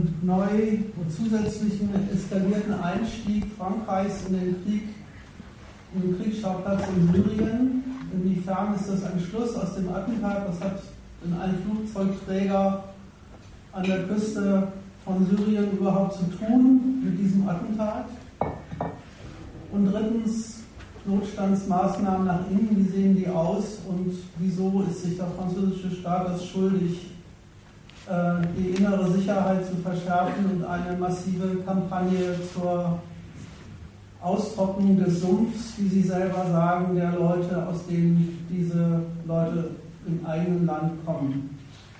den neu und zusätzlichen eskalierten Einstieg Frankreichs in den Kriegsschauplatz in Syrien. Inwiefern ist das ein Schluss aus dem Attentat? Was hat denn ein Flugzeugträger an der Küste von Syrien überhaupt zu tun mit diesem Attentat? Und drittens, Notstandsmaßnahmen nach innen, wie sehen die aus und wieso ist sich der französische Staat das schuldig, die innere Sicherheit zu verschärfen und eine massive Kampagne zur Austrocknung des Sumpfs, wie Sie selber sagen, der Leute, aus denen diese Leute im eigenen Land kommen.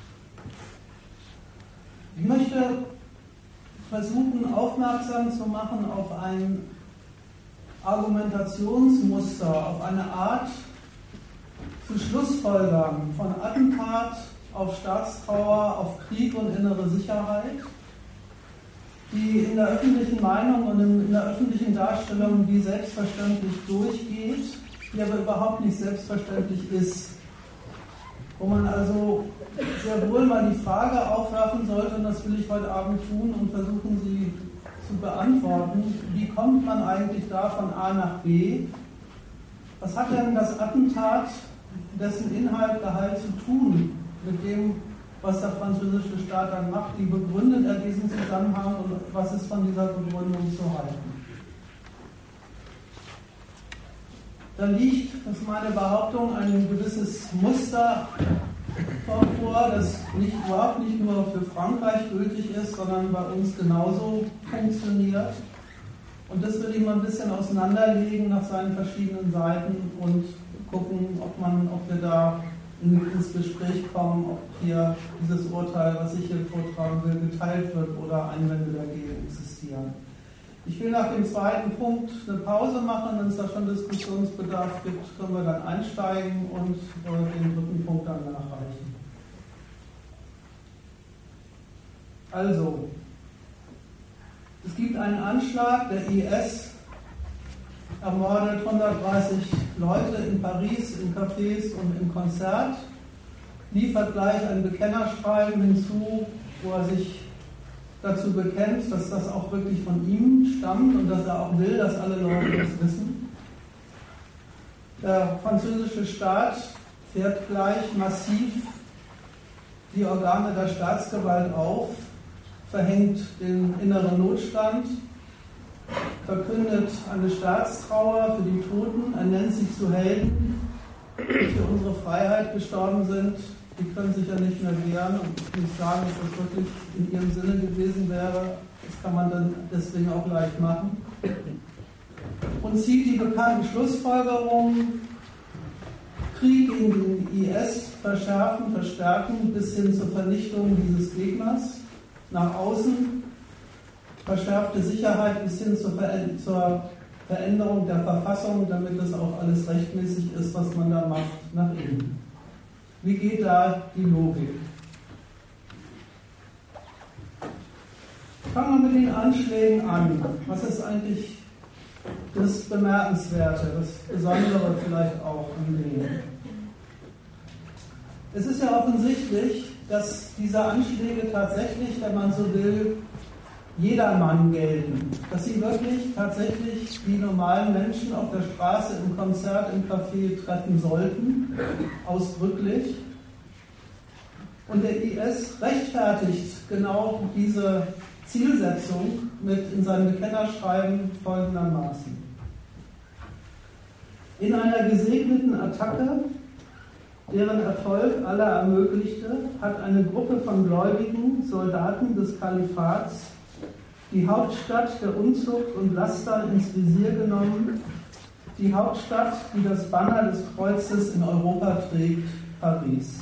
Ich möchte versuchen, aufmerksam zu machen auf ein Argumentationsmuster, auf eine Art zu Schlussfolgern von Attentat auf Staatstrauer, auf Krieg und innere Sicherheit, die in der öffentlichen Meinung und in der öffentlichen Darstellung wie selbstverständlich durchgeht, die aber überhaupt nicht selbstverständlich ist. Wo man also sehr wohl mal die Frage aufwerfen sollte, und das will ich heute Abend tun und versuchen Sie zu beantworten, wie kommt man eigentlich da von A nach B? Was hat denn das Attentat, dessen Inhalt, Gehalt zu tun mit dem, was der französische Staat dann macht? Wie begründet er diesen Zusammenhang und was ist von dieser Begründung zu halten? Da liegt, das ist meine Behauptung, ein gewisses Muster vor, das überhaupt nicht nur für Frankreich gültig ist, sondern bei uns genauso funktioniert. Und das will ich mal ein bisschen auseinanderlegen nach seinen verschiedenen Seiten und gucken, ob wir da ins Gespräch kommen, ob hier dieses Urteil, was ich hier vortragen will, geteilt wird oder Einwände dagegen existieren. Ich will nach dem zweiten Punkt eine Pause machen, wenn es da schon Diskussionsbedarf gibt, können wir dann einsteigen und den dritten Punkt dann nachreichen. Also, es gibt einen Anschlag, der IS ermordet 130 Leute in Paris, in Cafés und im Konzert, liefert gleich ein Bekennerschreiben hinzu, wo er sich dazu bekennt, dass das auch wirklich von ihm stammt und dass er auch will, dass alle Leute das wissen. Der französische Staat fährt gleich massiv die Organe der Staatsgewalt auf, verhängt den inneren Notstand, verkündet eine Staatstrauer für die Toten, er nennt sich zu Helden, die für unsere Freiheit gestorben sind. Die können sich ja nicht mehr wehren und ich muss sagen, dass das wirklich in ihrem Sinne gewesen wäre. Das kann man dann deswegen auch leicht machen. Und zieht die bekannten Schlussfolgerungen: Krieg gegen den IS verschärfen, verstärken bis hin zur Vernichtung dieses Gegners nach außen, verschärfte Sicherheit bis hin zur Veränderung der Verfassung, damit das auch alles rechtmäßig ist, was man da macht, nach innen. Wie geht da die Logik? Fangen wir mit den Anschlägen an. Was ist eigentlich das Bemerkenswerte, das Besondere vielleicht auch an denen? Es ist ja offensichtlich, dass diese Anschläge tatsächlich, wenn man so will, jedermann gelten. Dass sie wirklich tatsächlich die normalen Menschen auf der Straße, im Konzert, im Café treffen sollten, ausdrücklich. Und der IS rechtfertigt genau diese Zielsetzung mit in seinem Bekennerschreiben folgendermaßen: In einer gesegneten Attacke, deren Erfolg Allah ermöglichte, hat eine Gruppe von gläubigen Soldaten des Kalifats die Hauptstadt der Unzucht und Laster ins Visier genommen, die Hauptstadt, die das Banner des Kreuzes in Europa trägt, Paris.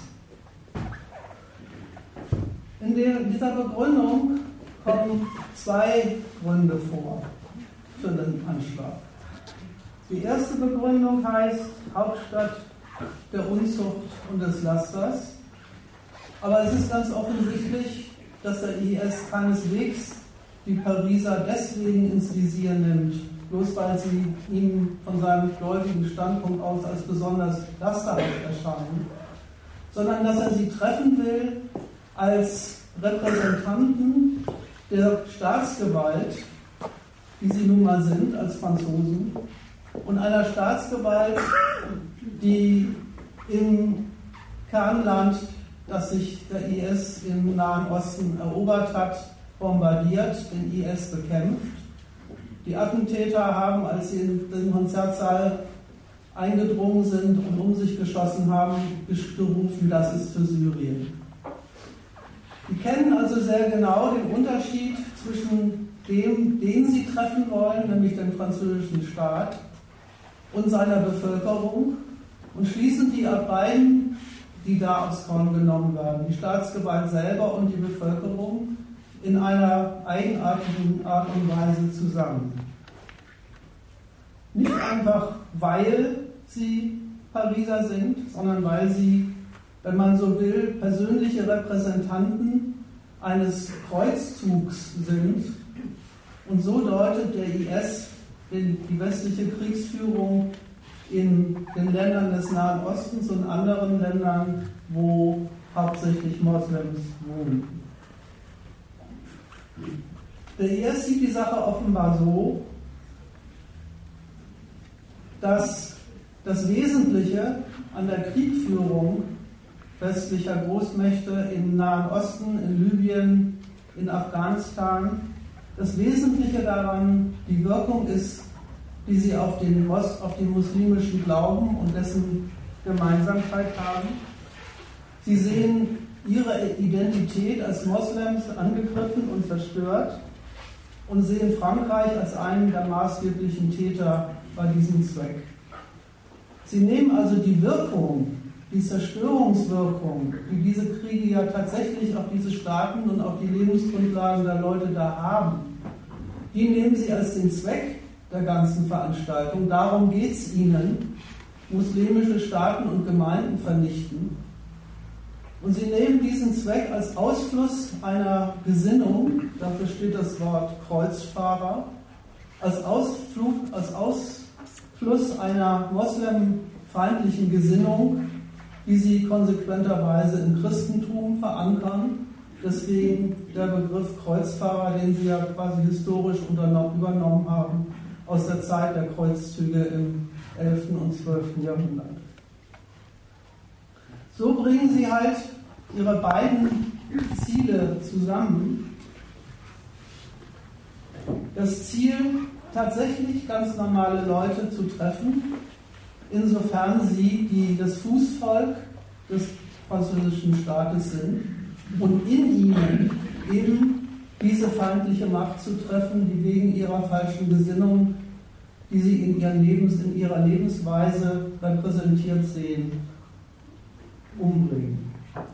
In dieser Begründung kommen zwei Gründe vor für den Anschlag. Die erste Begründung heißt Hauptstadt der Unzucht und des Lasters. Aber es ist ganz offensichtlich, dass der IS keineswegs die Pariser deswegen ins Visier nimmt, bloß weil sie ihm von seinem gläubigen Standpunkt aus als besonders lasterhaft erscheinen, sondern dass er sie treffen will als Repräsentanten der Staatsgewalt, die sie nun mal sind als Franzosen, und einer Staatsgewalt, die im Kernland, das sich der IS im Nahen Osten erobert hat, bombardiert, den IS bekämpft. Die Attentäter haben, als sie in den Konzertsaal eingedrungen sind und um sich geschossen haben, gerufen, das ist für Syrien. Die kennen also sehr genau den Unterschied zwischen dem, den sie treffen wollen, nämlich den französischen Staat, und seiner Bevölkerung, und schließen die ab beiden, die da aufs Korn genommen werden, die Staatsgewalt selber und die Bevölkerung, in einer eigenartigen Art und Weise zusammen. Nicht einfach, weil sie Pariser sind, sondern weil sie, wenn man so will, persönliche Repräsentanten eines Kreuzzugs sind. Und so deutet der IS die westliche Kriegsführung in den Ländern des Nahen Ostens und anderen Ländern, wo hauptsächlich Moslems wohnen. Der IS sieht die Sache offenbar so, dass das Wesentliche an der Kriegführung westlicher Großmächte im Nahen Osten, in Libyen, in Afghanistan, das Wesentliche daran die Wirkung ist, die sie auf den muslimischen Glauben und dessen Gemeinsamkeit haben. Sie sehen ihre Identität als Moslems angegriffen und zerstört und sehen Frankreich als einen der maßgeblichen Täter bei diesem Zweck. Sie nehmen also die Wirkung, die Zerstörungswirkung, die diese Kriege ja tatsächlich auf diese Staaten und auf die Lebensgrundlagen der Leute da haben, die nehmen sie als den Zweck der ganzen Veranstaltung. Darum geht es ihnen, muslimische Staaten und Gemeinden vernichten. Und sie nehmen diesen Zweck als Ausfluss einer Gesinnung, dafür steht das Wort Kreuzfahrer, als Ausfluss einer moslemfeindlichen Gesinnung, die sie konsequenterweise im Christentum verankern. Deswegen der Begriff Kreuzfahrer, den sie ja quasi historisch übernommen haben aus der Zeit der Kreuzzüge im 11. und 12. Jahrhundert. So bringen sie halt ihre beiden Ziele zusammen. Das Ziel, tatsächlich ganz normale Leute zu treffen, insofern sie das Fußvolk des französischen Staates sind, und in ihnen eben diese feindliche Macht zu treffen, die wegen ihrer falschen Gesinnung, die sie in ihrer Lebensweise repräsentiert sehen, umbringen.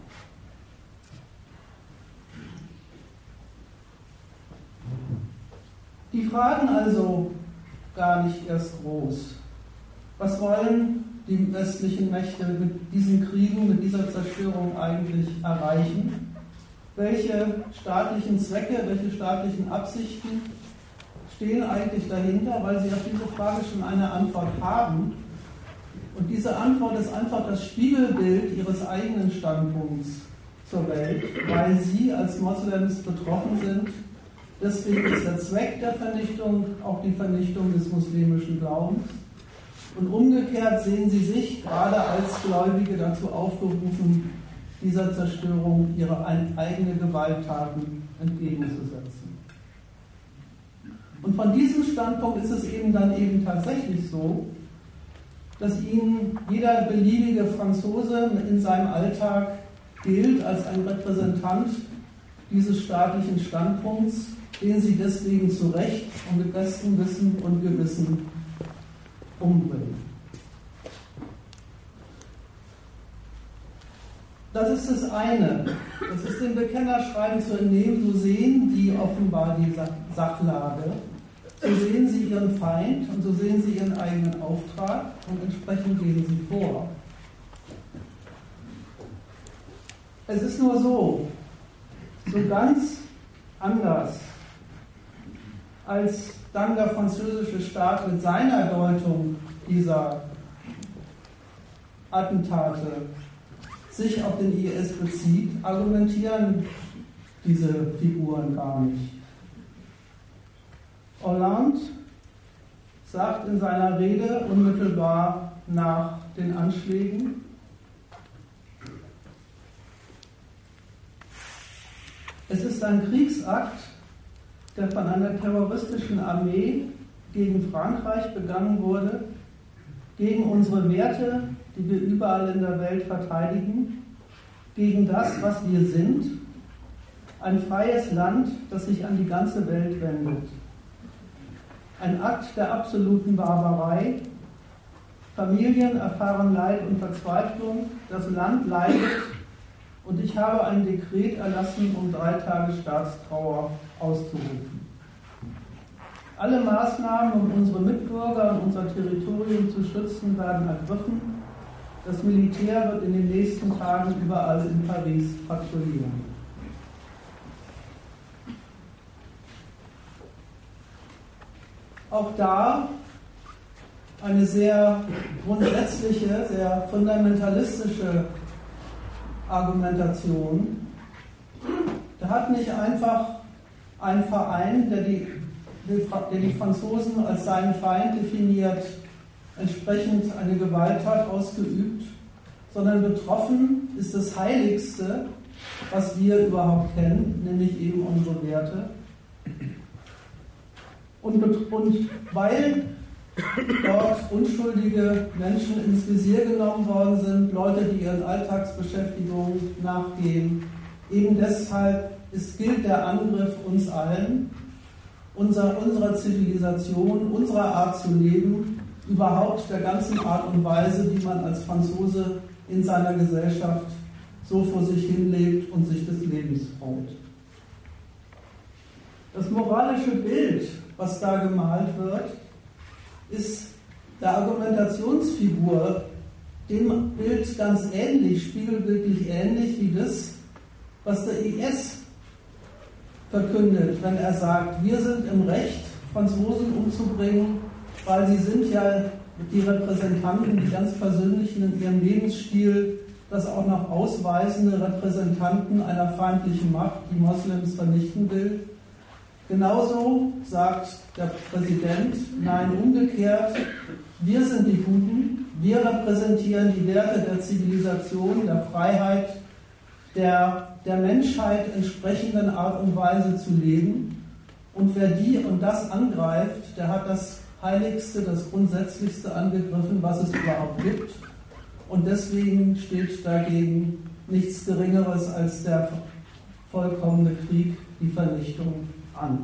Die fragen also gar nicht erst groß. Was wollen die westlichen Mächte mit diesen Kriegen, mit dieser Zerstörung eigentlich erreichen? Welche staatlichen Zwecke, welche staatlichen Absichten stehen eigentlich dahinter, weil sie auf diese Frage schon eine Antwort haben. Und diese Antwort ist einfach das Spiegelbild ihres eigenen Standpunkts zur Welt, weil sie als Moslems betroffen sind. Deswegen ist der Zweck der Vernichtung auch die Vernichtung des muslimischen Glaubens. Und umgekehrt sehen sie sich gerade als Gläubige dazu aufgerufen, dieser Zerstörung ihre eigene Gewalttaten entgegenzusetzen. Und von diesem Standpunkt ist es eben dann tatsächlich so, dass ihnen jeder beliebige Franzose in seinem Alltag gilt als ein Repräsentant dieses staatlichen Standpunkts, den sie deswegen zu Recht und mit bestem Wissen und Gewissen umbringen. Das ist das eine. Das ist dem Bekennerschreiben zu entnehmen. So sehen die offenbar die Sachlage. So sehen sie ihren Feind und so sehen sie ihren eigenen Auftrag und entsprechend gehen sie vor. Es ist nur so ganz anders, als dann der französische Staat mit seiner Deutung dieser Attentate sich auf den IS bezieht, argumentieren diese Figuren gar nicht. Hollande sagt in seiner Rede unmittelbar nach den Anschlägen: Es ist ein Kriegsakt, der von einer terroristischen Armee gegen Frankreich begangen wurde, gegen unsere Werte, die wir überall in der Welt verteidigen, gegen das, was wir sind, ein freies Land, das sich an die ganze Welt wendet. Ein Akt der absoluten Barbarei. Familien erfahren Leid und Verzweiflung, das Land leidet, und ich habe ein Dekret erlassen, um 3 Tage Staatstrauer auszurufen. Alle Maßnahmen, um unsere Mitbürger und unser Territorium zu schützen, werden ergriffen. Das Militär wird in den nächsten Tagen überall in Paris patrouillieren. Auch da eine sehr grundsätzliche, sehr fundamentalistische Argumentation. Da hat nicht einfach ein Verein, der die Franzosen als seinen Feind definiert, entsprechend eine Gewalttat ausgeübt, sondern betroffen ist das Heiligste, was wir überhaupt kennen, nämlich eben unsere Werte. Und weil dort unschuldige Menschen ins Visier genommen worden sind, Leute, die ihren Alltagsbeschäftigungen nachgehen, eben deshalb gilt der Angriff uns allen, unserer Zivilisation, unserer Art zu leben, überhaupt der ganzen Art und Weise, wie man als Franzose in seiner Gesellschaft so vor sich hinlebt und sich des Lebens freut. Das moralische Bild, was da gemalt wird, ist der Argumentationsfigur dem Bild ganz ähnlich, spiegelbildlich ähnlich wie das, was der IS verkündet, wenn er sagt, wir sind im Recht, Franzosen umzubringen, weil sie sind ja die Repräsentanten, die ganz persönlichen in ihrem Lebensstil, das auch noch ausweisende Repräsentanten einer feindlichen Macht, die Moslems vernichten will. Genauso sagt der Präsident, nein, umgekehrt, wir sind die Guten, wir repräsentieren die Werte der Zivilisation, der Freiheit, der Menschheit entsprechenden Art und Weise zu leben. Und wer die und das angreift, der hat das Heiligste, das Grundsätzlichste angegriffen, was es überhaupt gibt. Und deswegen steht dagegen nichts Geringeres als der vollkommene Krieg, die Vernichtung an.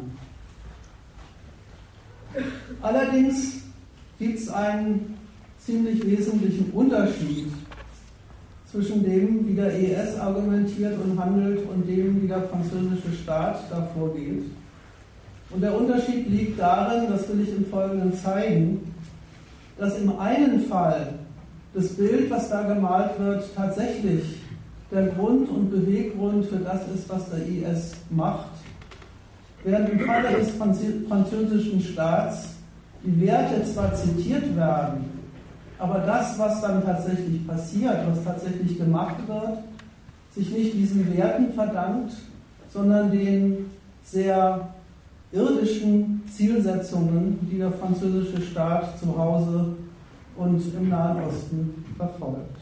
Allerdings gibt es einen ziemlich wesentlichen Unterschied zwischen dem, wie der IS argumentiert und handelt, und dem, wie der französische Staat da vorgeht. Und der Unterschied liegt darin, das will ich im Folgenden zeigen, dass im einen Fall das Bild, was da gemalt wird, tatsächlich der Grund und Beweggrund für das ist, was der IS macht, während im Falle des französischen Staats die Werte zwar zitiert werden, aber das, was dann tatsächlich passiert, was tatsächlich gemacht wird, sich nicht diesen Werten verdankt, sondern den sehr irdischen Zielsetzungen, die der französische Staat zu Hause und im Nahen Osten verfolgt.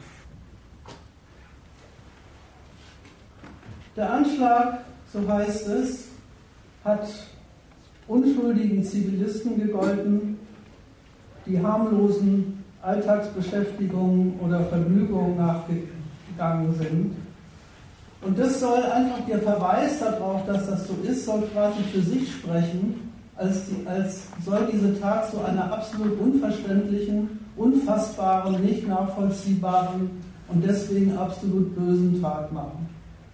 Der Anschlag, so heißt es, hat unschuldigen Zivilisten gegolten, die harmlosen Alltagsbeschäftigungen oder Vergnügungen nachgegangen sind. Und das soll einfach der Verweis darauf, dass das so ist, soll quasi für sich sprechen, als soll diese Tat zu einer absolut unverständlichen, unfassbaren, nicht nachvollziehbaren und deswegen absolut bösen Tat machen.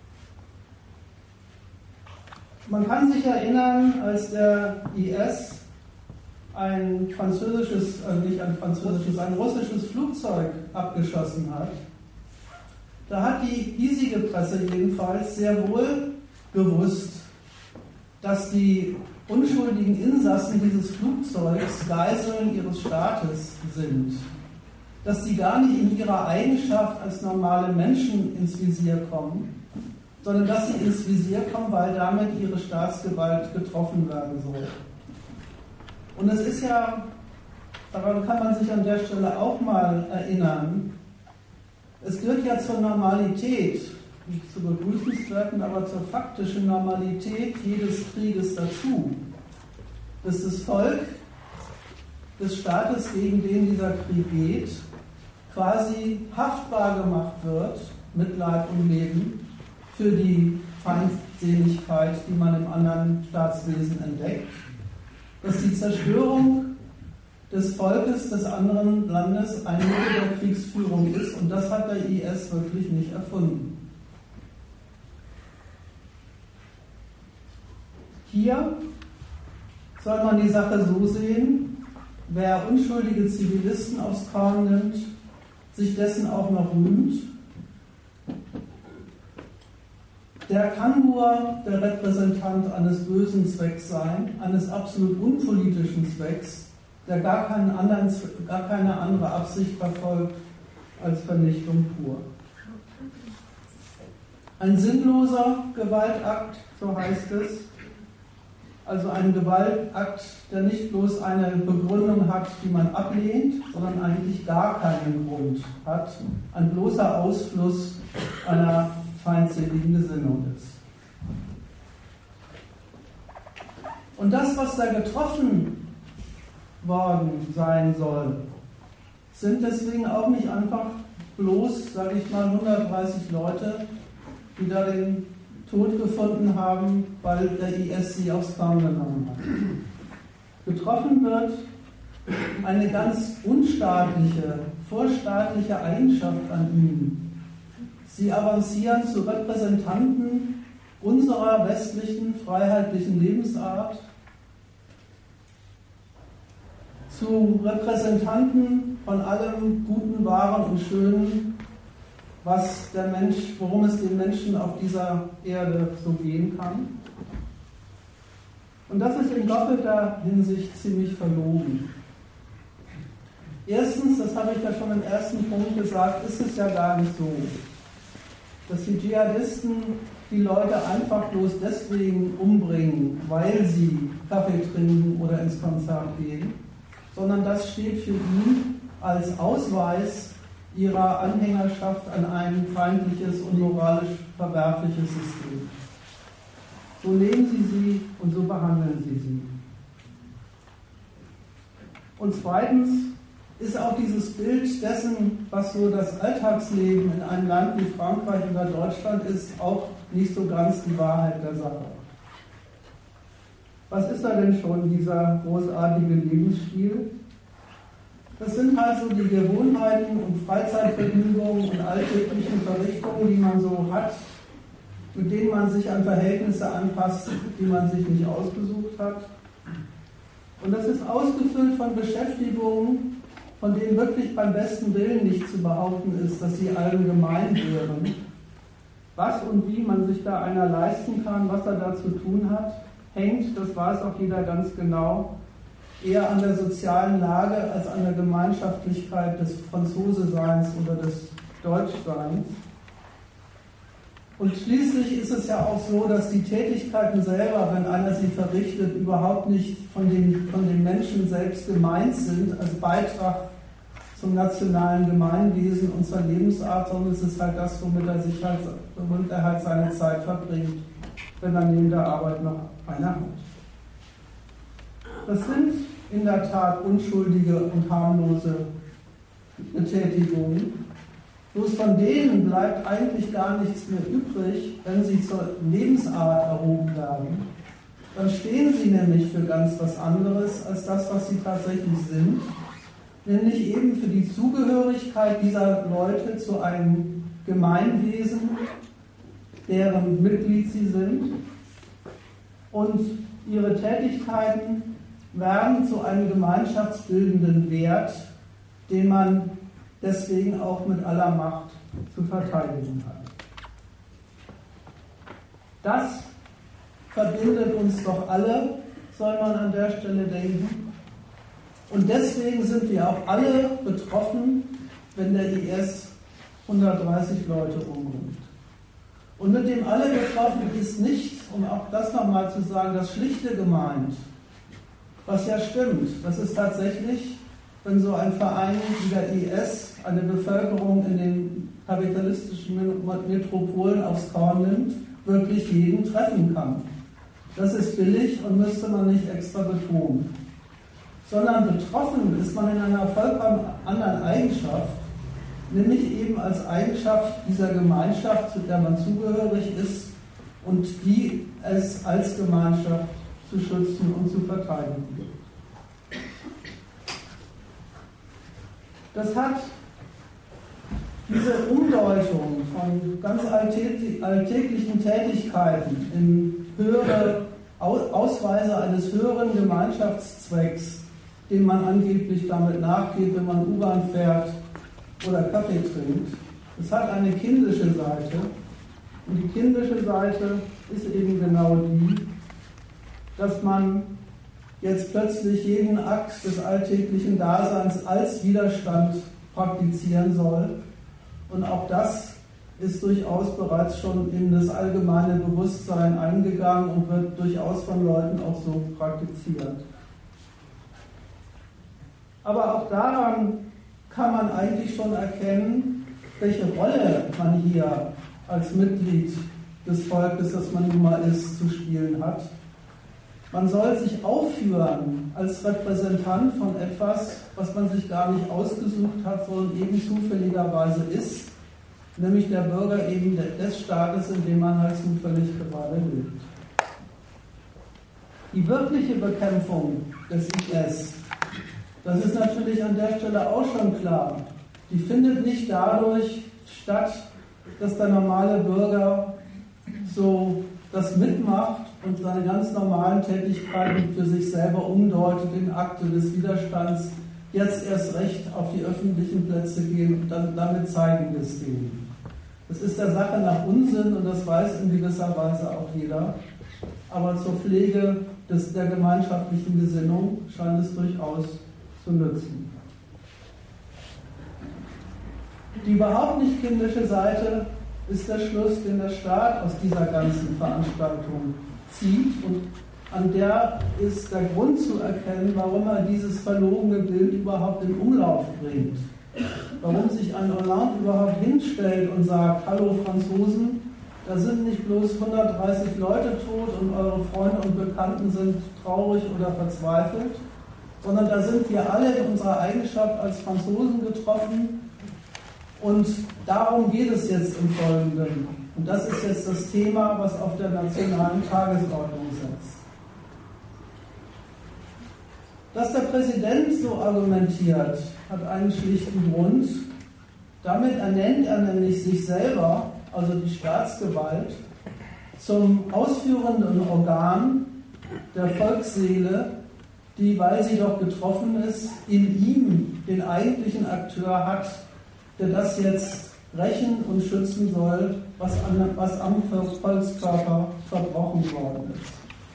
Man kann sich erinnern, als der IS ein russisches Flugzeug abgeschossen hat. Da hat die hiesige Presse jedenfalls sehr wohl gewusst, dass die unschuldigen Insassen dieses Flugzeugs Geiseln ihres Staates sind. Dass sie gar nicht in ihrer Eigenschaft als normale Menschen ins Visier kommen, sondern dass sie ins Visier kommen, weil damit ihre Staatsgewalt getroffen werden soll. Und es ist ja, daran kann man sich an der Stelle auch mal erinnern, es gehört ja zur Normalität, nicht zu begrüßenswerten, aber zur faktischen Normalität jedes Krieges dazu, dass das Volk des Staates, gegen den dieser Krieg geht, quasi haftbar gemacht wird, mit Leib und Leben, für die Feindseligkeit, die man im anderen Staatswesen entdeckt, dass die Zerstörung des Volkes des anderen Landes ein Mittel der Kriegsführung ist, und das hat der IS wirklich nicht erfunden. Hier soll man die Sache so sehen, wer unschuldige Zivilisten aufs Korn nimmt, sich dessen auch noch rühmt, der kann nur der Repräsentant eines bösen Zwecks sein, eines absolut unpolitischen Zwecks, der gar keine andere Absicht verfolgt als Vernichtung pur. Ein sinnloser Gewaltakt, so heißt es, also ein Gewaltakt, der nicht bloß eine Begründung hat, die man ablehnt, sondern eigentlich gar keinen Grund hat, ein bloßer Ausfluss einer feindseligen Gesinnung ist. Und das, was da getroffen worden sein soll, sind deswegen auch nicht einfach bloß, sage ich mal, 130 Leute, die da den Tod gefunden haben, weil der IS sie aufs Korn genommen hat. Getroffen wird eine ganz unstaatliche, vorstaatliche Eigenschaft an ihnen. Sie avancieren zu Repräsentanten unserer westlichen, freiheitlichen Lebensart, zu Repräsentanten von allem Guten, Wahren und Schönen, was der Mensch, worum es den Menschen auf dieser Erde so gehen kann. Und das ist in doppelter Hinsicht ziemlich verlogen. Erstens, das habe ich ja schon im ersten Punkt gesagt, ist es ja gar nicht so, dass die Dschihadisten die Leute einfach bloß deswegen umbringen, weil sie Kaffee trinken oder ins Konzert gehen, sondern das steht für ihn als Ausweis ihrer Anhängerschaft an ein feindliches und moralisch verwerfliches System. So nehmen sie sie und so behandeln sie sie. Und zweitens ist auch dieses Bild dessen, was so das Alltagsleben in einem Land wie Frankreich oder Deutschland ist, auch nicht so ganz die Wahrheit der Sache. Was ist da denn schon, dieser großartige Lebensstil? Das sind halt so die Gewohnheiten und Freizeitvergnügungen und alltäglichen Verrichtungen, die man so hat, mit denen man sich an Verhältnisse anpasst, die man sich nicht ausgesucht hat. Und das ist ausgefüllt von Beschäftigungen, von denen wirklich beim besten Willen nicht zu behaupten ist, dass sie allgemein wären. Was und wie man sich da einer leisten kann, was er da zu tun hat, hängt, das weiß auch jeder ganz genau, eher an der sozialen Lage als an der Gemeinschaftlichkeit des Franzoseseins oder des Deutschseins. Und schließlich ist es ja auch so, dass die Tätigkeiten selber, wenn einer sie verrichtet, überhaupt nicht von den Menschen selbst gemeint sind als Beitrag zum nationalen Gemeinwesen und zur Lebensart, sondern es ist halt das, womit er halt seine Zeit verbringt, wenn er neben der Arbeit noch eine hat. Das sind in der Tat unschuldige und harmlose Betätigungen. Bloß von denen bleibt eigentlich gar nichts mehr übrig, wenn sie zur Lebensart erhoben werden. Dann stehen sie nämlich für ganz was anderes als das, was sie tatsächlich sind, nämlich eben für die Zugehörigkeit dieser Leute zu einem Gemeinwesen, deren Mitglied sie sind, und ihre Tätigkeiten werden zu einem gemeinschaftsbildenden Wert, den man deswegen auch mit aller Macht zu verteidigen hat. Das verbindet uns doch alle, soll man an der Stelle denken. Und deswegen sind wir auch alle betroffen, wenn der IS 130 Leute umbringt. Und mit dem alle betroffen ist nicht, um auch das nochmal zu sagen, das Schlichte gemeint, Was ja stimmt, das ist tatsächlich, wenn so ein Verein wie der IS eine Bevölkerung in den kapitalistischen Metropolen aufs Korn nimmt, wirklich jeden treffen kann. Das ist billig und müsste man nicht extra betonen. Sondern betroffen ist man in einer vollkommen anderen Eigenschaft, nämlich eben als Eigenschaft dieser Gemeinschaft, zu der man zugehörig ist und die es als Gemeinschaft zu schützen und zu verteidigen gilt. Das hat diese Umdeutung von ganz alltäglichen Tätigkeiten in höhere Ausweise eines höheren Gemeinschaftszwecks, dem man angeblich damit nachgeht, wenn man U-Bahn fährt oder Kaffee trinkt. Es hat eine kindische Seite. Und die kindische Seite ist eben genau die, dass man jetzt plötzlich jeden Akt des alltäglichen Daseins als Widerstand praktizieren soll. Und auch das ist durchaus bereits schon in das allgemeine Bewusstsein eingegangen und wird durchaus von Leuten auch so praktiziert. Aber auch daran kann man eigentlich schon erkennen, welche Rolle man hier als Mitglied des Volkes, das man nun mal ist, zu spielen hat. Man soll sich aufführen als Repräsentant von etwas, was man sich gar nicht ausgesucht hat, sondern eben zufälligerweise ist, nämlich der Bürger eben des Staates, in dem man halt zufällig gerade lebt. Die wirkliche Bekämpfung des IS, das ist natürlich an der Stelle auch schon klar, die findet nicht dadurch statt, dass der normale Bürger so das mitmacht und seine ganz normalen Tätigkeiten für sich selber umdeutet in Akte des Widerstands, jetzt erst recht auf die öffentlichen Plätze gehen und dann damit zeigen wir es denen. Das ist der Sache nach Unsinn und das weiß in gewisser Weise auch jeder. Aber zur Pflege der gemeinschaftlichen Gesinnung scheint es durchaus zu nützen. Die überhaupt nicht kindische Seite ist der Schluss, den der Staat aus dieser ganzen Veranstaltung zieht und an der ist der Grund zu erkennen, warum er dieses verlogene Bild überhaupt in Umlauf bringt. Warum sich ein Hollande überhaupt hinstellt und sagt, hallo Franzosen, da sind nicht bloß 130 Leute tot und eure Freunde und Bekannten sind traurig oder verzweifelt, sondern da sind wir alle in unserer Eigenschaft als Franzosen getroffen und darum geht es jetzt im Folgenden. Und das ist jetzt das Thema, was auf der nationalen Tagesordnung setzt. Dass der Präsident so argumentiert, hat einen schlichten Grund. Damit ernennt er nämlich sich selber, also die Staatsgewalt, zum ausführenden Organ der Volksseele, die, weil sie doch getroffen ist, in ihm den eigentlichen Akteur hat, der das jetzt rächen und schützen soll, was am Volkskörper verbrochen worden ist.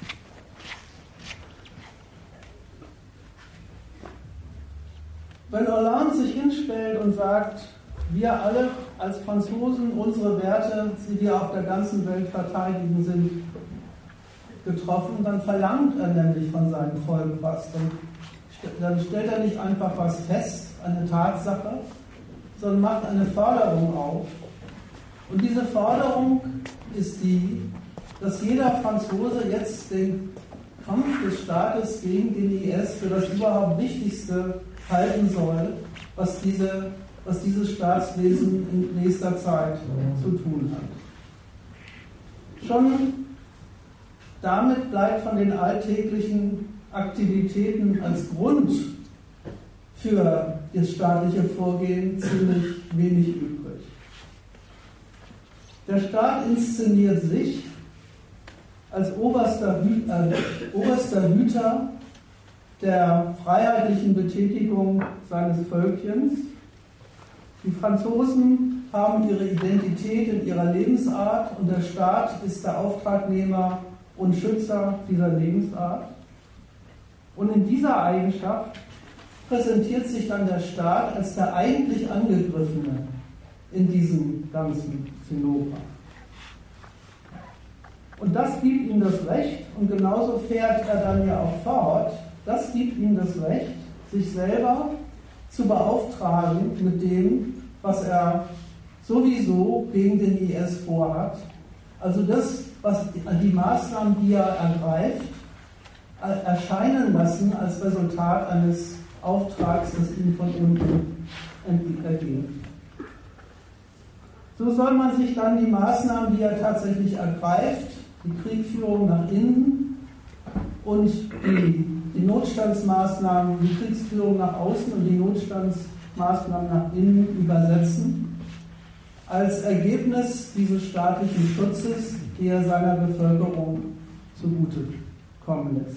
Wenn Hollande sich hinstellt und sagt, wir alle als Franzosen, unsere Werte, die wir auf der ganzen Welt verteidigen, sind getroffen, dann verlangt er nämlich von seinem Volk was. Dann stellt er nicht einfach was fest, eine Tatsache, sondern macht eine Forderung auf. Und diese Forderung ist die, dass jeder Franzose jetzt den Kampf des Staates gegen den IS für das überhaupt Wichtigste halten soll, was dieses Staatswesen in nächster Zeit zu tun hat. Schon damit bleibt von den alltäglichen Aktivitäten als Grund für das staatliche Vorgehen ziemlich wenig übrig. Der Staat inszeniert sich als oberster Hüter der freiheitlichen Betätigung seines Völkchens. Die Franzosen haben ihre Identität in ihrer Lebensart und der Staat ist der Auftragnehmer und Schützer dieser Lebensart. Und in dieser Eigenschaft präsentiert sich dann der Staat als der eigentlich Angegriffene in diesem ganzen Zinnober. Und das gibt ihm das Recht und genauso fährt er dann ja auch fort, das gibt ihm das Recht, sich selber zu beauftragen mit dem, was er sowieso gegen den IS vorhat. Also das, was die Maßnahmen, die er ergreift, erscheinen lassen als Resultat eines Auftrags, das ihm von unten erging. So soll man sich dann die Maßnahmen, die er tatsächlich ergreift, die Kriegführung nach innen und die Notstandsmaßnahmen, die Kriegsführung nach außen und die Notstandsmaßnahmen nach innen übersetzen, als Ergebnis dieses staatlichen Schutzes, der er seiner Bevölkerung zugute kommen lässt.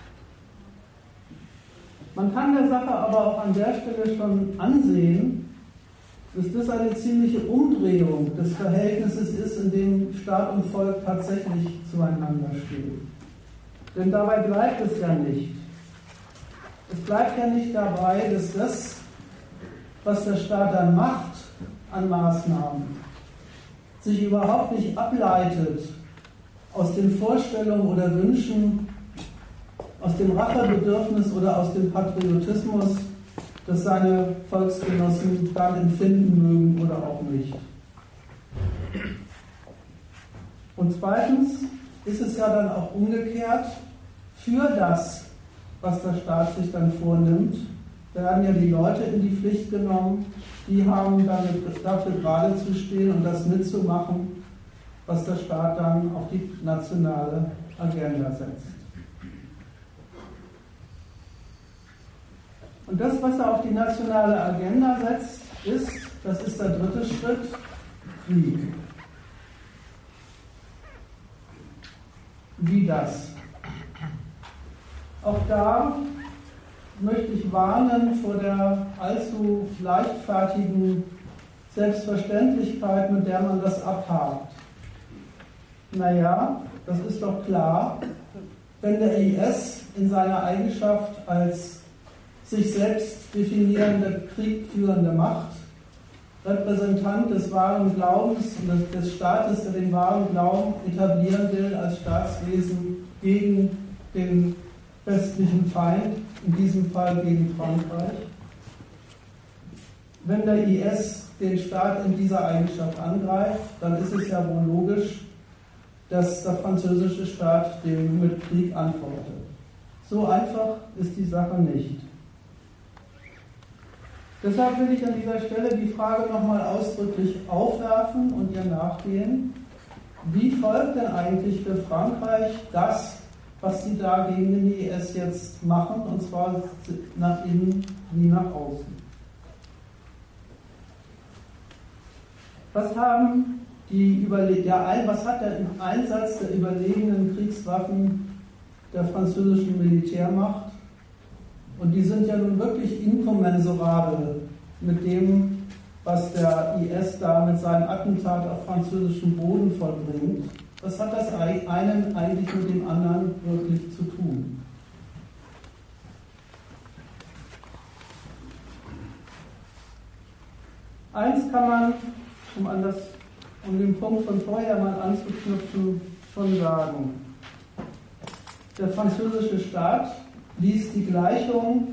Man kann der Sache aber auch an der Stelle schon ansehen, dass das eine ziemliche Umdrehung des Verhältnisses ist, in dem Staat und Volk tatsächlich zueinander stehen. Denn dabei bleibt es ja nicht. Es bleibt ja nicht dabei, dass das, was der Staat dann macht an Maßnahmen, sich überhaupt nicht ableitet aus den Vorstellungen oder Wünschen, aus dem Rachebedürfnis oder aus dem Patriotismus, das seine Volksgenossen dann empfinden mögen oder auch nicht. Und zweitens ist es ja dann auch umgekehrt, für das, was der Staat sich dann vornimmt, werden ja die Leute in die Pflicht genommen, die haben dann dafür gerade zu stehen und das mitzumachen, was der Staat dann auf die nationale Agenda setzt. Und das, was er auf die nationale Agenda setzt, das ist der dritte Schritt, Krieg. Wie das? Auch da möchte ich warnen vor der allzu leichtfertigen Selbstverständlichkeit, mit der man das abhakt. Naja, das ist doch klar, wenn der IS in seiner Eigenschaft als sich selbst definierende, kriegführende Macht, Repräsentant des wahren Glaubens und des Staates, der den wahren Glauben etablieren will als Staatswesen gegen den westlichen Feind, in diesem Fall gegen Frankreich. Wenn der IS den Staat in dieser Eigenschaft angreift, dann ist es ja wohl logisch, dass der französische Staat dem mit Krieg antwortet. So einfach ist die Sache nicht. Deshalb will ich an dieser Stelle die Frage nochmal ausdrücklich aufwerfen und ihr nachgehen. Wie folgt denn eigentlich für Frankreich das, was sie da gegen den IS jetzt machen, und zwar nach innen wie nach außen? Was hat der Einsatz der überlegenen Kriegswaffen der französischen Militärmacht? Und die sind ja nun wirklich inkommensurabel mit dem, was der IS da mit seinem Attentat auf französischem Boden vollbringt. Was hat das einen eigentlich mit dem anderen wirklich zu tun? Eins kann man, um den Punkt von vorher mal anzuknüpfen, schon sagen. Der französische Staat ließ die Gleichung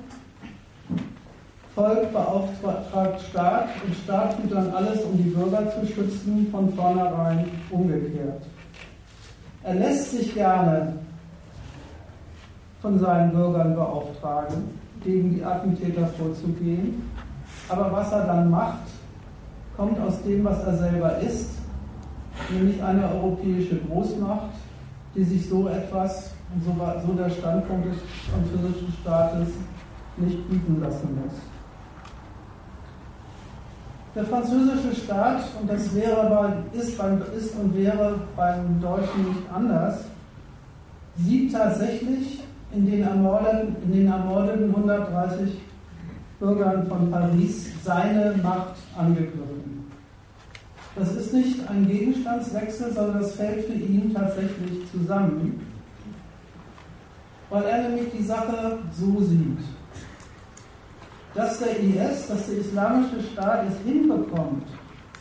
Volk beauftragt Staat und Staat tut dann alles, um die Bürger zu schützen, von vornherein umgekehrt. Er lässt sich gerne von seinen Bürgern beauftragen, gegen die Attentäter vorzugehen, aber was er dann macht, kommt aus dem, was er selber ist, nämlich eine europäische Großmacht, die sich so etwas, und so der Standpunkt des französischen Staates, nicht bieten lassen muss. Der französische Staat, und das ist und wäre beim Deutschen nicht anders, sieht tatsächlich in den ermordeten 130 Bürgern von Paris seine Macht angegriffen. Das ist nicht ein Gegenstandswechsel, sondern das fällt für ihn tatsächlich zusammen, weil er nämlich die Sache so sieht, dass der IS, dass der Islamische Staat es hinbekommt,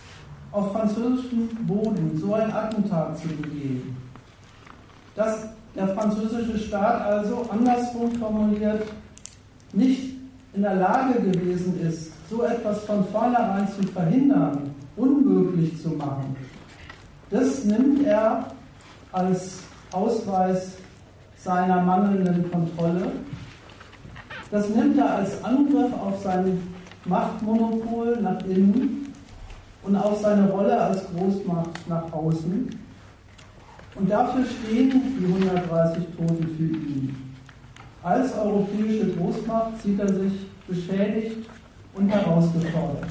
auf französischem Boden so ein Attentat zu begehen. Das der französische Staat also, andersrum formuliert, nicht in der Lage gewesen ist, so etwas von vornherein zu verhindern, unmöglich zu machen, das nimmt er als Ausweis seiner mangelnden Kontrolle. Das nimmt er als Angriff auf sein Machtmonopol nach innen und auf seine Rolle als Großmacht nach außen. Und dafür stehen die 130 Toten für ihn. Als europäische Großmacht sieht er sich beschädigt und herausgefordert.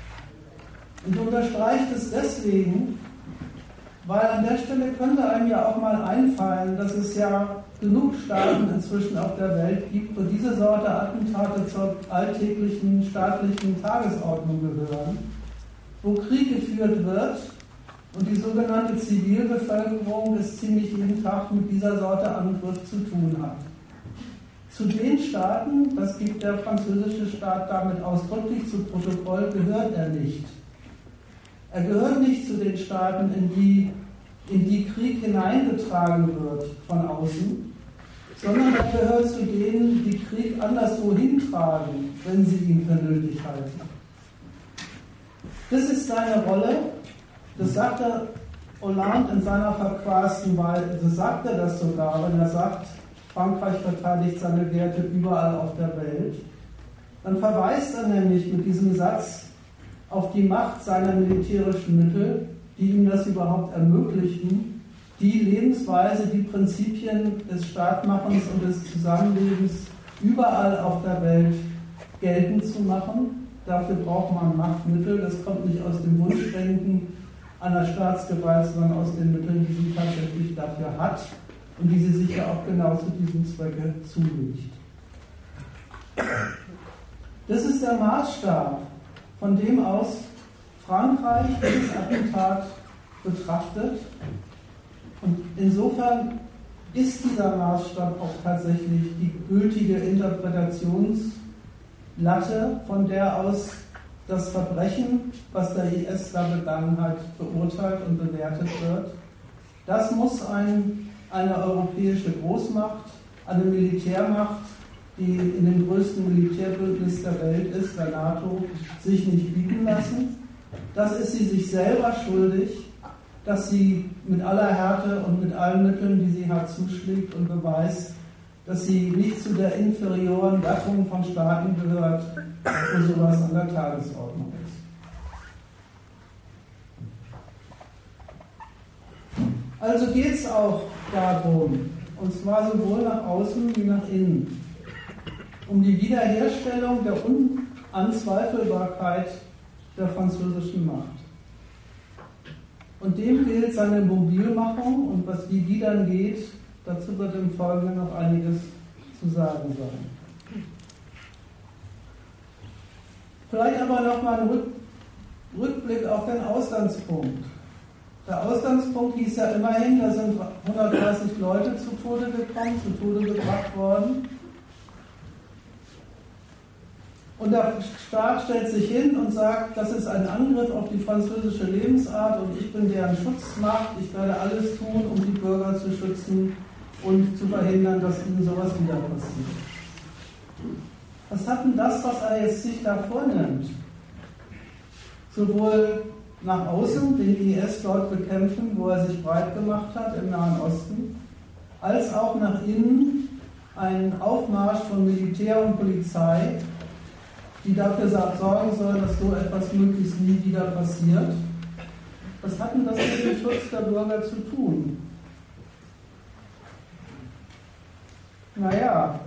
Und unterstreicht es deswegen, weil an der Stelle könnte einem ja auch mal einfallen, dass es ja genug Staaten inzwischen auf der Welt gibt, wo diese Sorte Attentate zur alltäglichen staatlichen Tagesordnung gehören, wo Krieg geführt wird und die sogenannte Zivilbevölkerung es ziemlich jeden Tag mit dieser Sorte Angriff zu tun hat. Zu den Staaten, das gibt der französische Staat damit ausdrücklich zu Protokoll, gehört er nicht. Er gehört nicht zu den Staaten, in die Krieg hineingetragen wird von außen, sondern er gehört zu denen, die Krieg anderswo hintragen, wenn sie ihn für nötig halten. Das ist seine Rolle, das sagt der Hollande in seiner verquasten Weise, das sagt er das sogar, wenn er sagt, Frankreich verteidigt seine Werte überall auf der Welt. Dann verweist er nämlich mit diesem Satz auf die Macht seiner militärischen Mittel, die ihm das überhaupt ermöglichen, die Lebensweise, die Prinzipien des Staatmachens und des Zusammenlebens überall auf der Welt geltend zu machen. Dafür braucht man Machtmittel. Das kommt nicht aus dem Wunschdenken einer Staatsgewalt, sondern aus den Mitteln, die sie tatsächlich dafür hat und die sie sich ja auch genau zu diesem Zwecke zulegt. Das ist der Maßstab, von dem aus Frankreich dieses Attentat betrachtet. Und insofern ist dieser Maßstab auch tatsächlich die gültige Interpretationslatte, von der aus das Verbrechen, was der IS da begangen hat, beurteilt und bewertet wird. Das muss eine europäische Großmacht, eine Militärmacht, die in dem größten Militärbündnis der Welt ist, der NATO, sich nicht bieten lassen. Das ist sie sich selber schuldig, dass sie mit aller Härte und mit allen Mitteln, die sie hat, zuschlägt und beweist, dass sie nicht zu der inferioren Gattung von Staaten gehört, wo sowas an der Tagesordnung ist. Also geht es auch darum, und zwar sowohl nach außen wie nach innen, um die Wiederherstellung der Unanzweifelbarkeit der französischen Macht. Und dem gilt seine Mobilmachung, und wie die dann geht, dazu wird im Folgenden noch einiges zu sagen sein. Vielleicht aber nochmal ein Rückblick auf den Ausgangspunkt. Der Ausgangspunkt hieß ja immerhin, da sind 130 Leute zu Tode gekommen, zu Tode gebracht worden. Und der Staat stellt sich hin und sagt, das ist ein Angriff auf die französische Lebensart und ich bin deren Schutzmacht, ich werde alles tun, um die Bürger zu schützen und zu verhindern, dass ihnen sowas wieder passiert. Was hat denn das, was er jetzt sich da vornimmt? Sowohl nach außen, den IS dort bekämpfen, wo er sich breit gemacht hat im Nahen Osten, als auch nach innen einen Aufmarsch von Militär und Polizei, die dafür sorgen soll, dass so etwas möglichst nie wieder passiert. Was hat denn das mit dem Schutz der Bürger zu tun? Naja,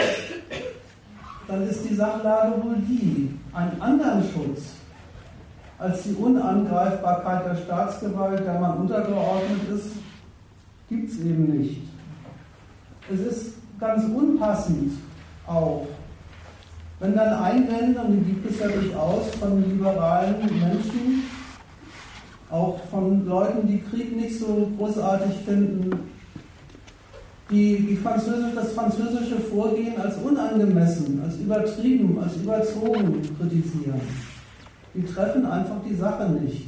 dann ist die Sachlage wohl die, einen anderen Schutz als die Unangreifbarkeit der Staatsgewalt, der man untergeordnet ist, gibt es eben nicht. Es ist ganz unpassend auch, wenn dann Einwände, und die gibt es ja durchaus von liberalen Menschen, auch von Leuten, die Krieg nicht so großartig finden, die das französische Vorgehen als unangemessen, als übertrieben, als überzogen kritisieren. Die treffen einfach die Sache nicht.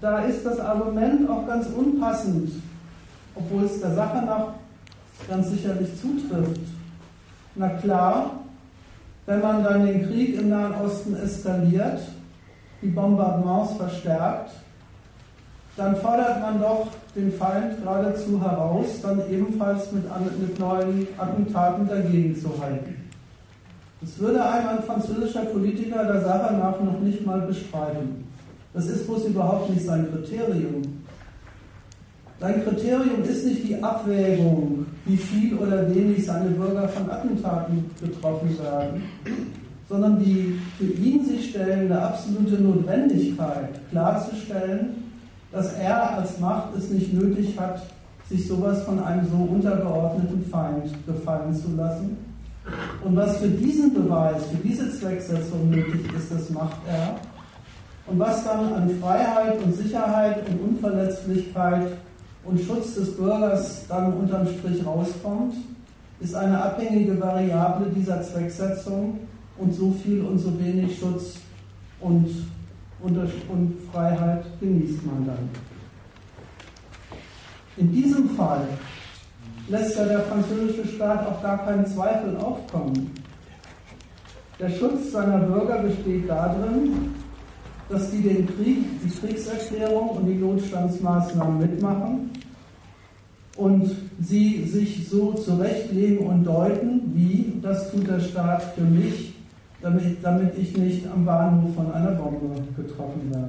da ist das Argument auch ganz unpassend, obwohl es der Sache nach ganz sicherlich zutrifft. Na klar, wenn man dann den Krieg im Nahen Osten eskaliert, die Bombardements verstärkt, dann fordert man doch den Feind geradezu heraus, dann ebenfalls mit neuen Attentaten dagegen zu halten. Das würde ein französischer Politiker der Sache nach noch nicht mal bestreiten. Das ist bloß überhaupt nicht sein Kriterium. Sein Kriterium ist nicht die Abwägung, wie viel oder wenig seine Bürger von Attentaten betroffen werden, sondern die für ihn sich stellende absolute Notwendigkeit, klarzustellen, dass er als Macht es nicht nötig hat, sich sowas von einem so untergeordneten Feind gefallen zu lassen. Und was für diesen Beweis, für diese Zwecksetzung nötig ist, das macht er. Und was dann an Freiheit und Sicherheit und Unverletzlichkeit und Schutz des Bürgers dann unterm Strich rauskommt, ist eine abhängige Variable dieser Zwecksetzung, und so viel und so wenig Schutz und Freiheit genießt man dann. In diesem Fall lässt ja der französische Staat auch gar keinen Zweifel aufkommen. Der Schutz seiner Bürger besteht darin, dass die den Krieg, die Kriegserklärung und die Notstandsmaßnahmen mitmachen und sie sich so zurechtlegen und deuten, wie, das tut der Staat für mich, damit ich nicht am Bahnhof von einer Bombe getroffen werde.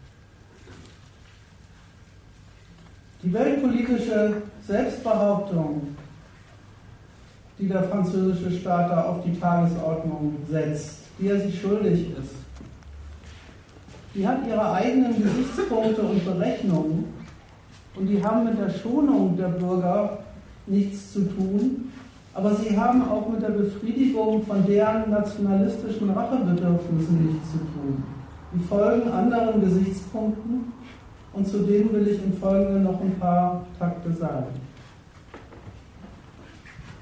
Die weltpolitische Selbstbehauptung, die der französische Staat da auf die Tagesordnung setzt, die er sich schuldig ist, die hat ihre eigenen Gesichtspunkte und Berechnungen, und die haben mit der Schonung der Bürger nichts zu tun, aber sie haben auch mit der Befriedigung von deren nationalistischen Rachebedürfnissen nichts zu tun. Die folgen anderen Gesichtspunkten, und zu denen will ich im Folgenden noch ein paar Takte sagen.